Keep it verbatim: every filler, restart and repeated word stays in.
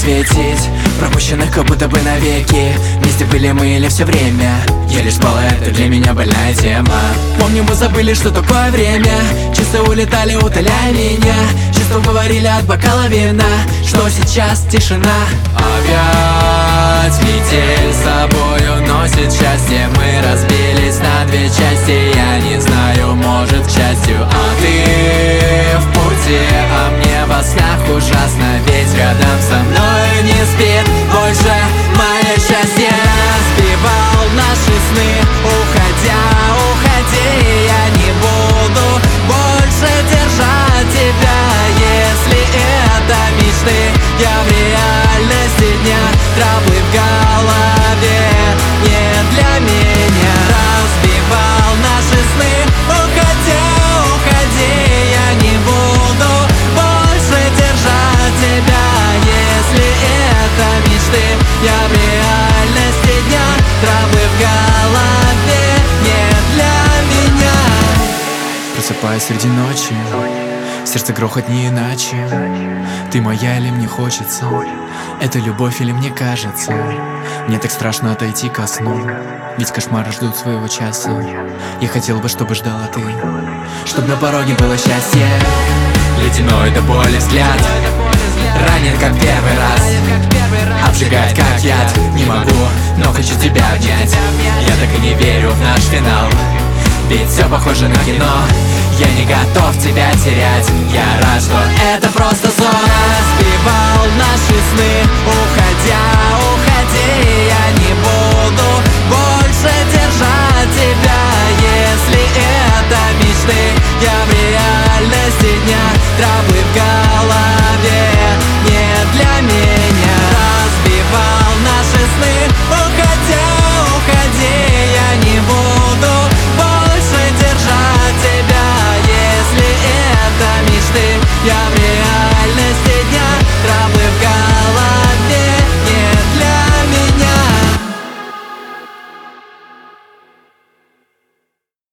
ответить. Пропущенных как будто бы навеки. Вместе были мы или все время. Я лишь спал, это для меня больная тема. Помню, мы забыли, что такое время. Чисто улетали, утоляя меня. Чисто говорили от бокала вина, что сейчас тишина. Опять метель с собою носит счастье. Мы разбились на две части. Я не знаю, может, к счастью. А ты в пути, а мне во снах ужасно. Ведь рядом со мной не спит больше мое счастье. Сбивал наши сны, уходя, уходи. Я не буду больше держать тебя. Если это мечты, я в реальности дня. Траблы в голове не для меня. Разбивал наши сны, уходя, уходи. Я не буду больше держать тебя. Если это мечты, я в реальности дня. Траблы в голове не для меня. Просыпаюсь среди ночи, сердце грохот не иначе. Ты моя или мне хочется? Это любовь или мне кажется? Мне так страшно отойти ко сну, ведь кошмары ждут своего часа. Я хотел бы, чтобы ждала ты, чтоб на пороге было счастье. Ледяной до боли взгляд, ранен как первый раз, обжигает как яд. Не могу, но хочу тебя обнять. Я так и не верю в наш финал, ведь все похоже на кино. Я не готов тебя терять. Я рад, что это просто сон. Разбивал наши сны, уходя, уходи. Я не буду больше держать тебя.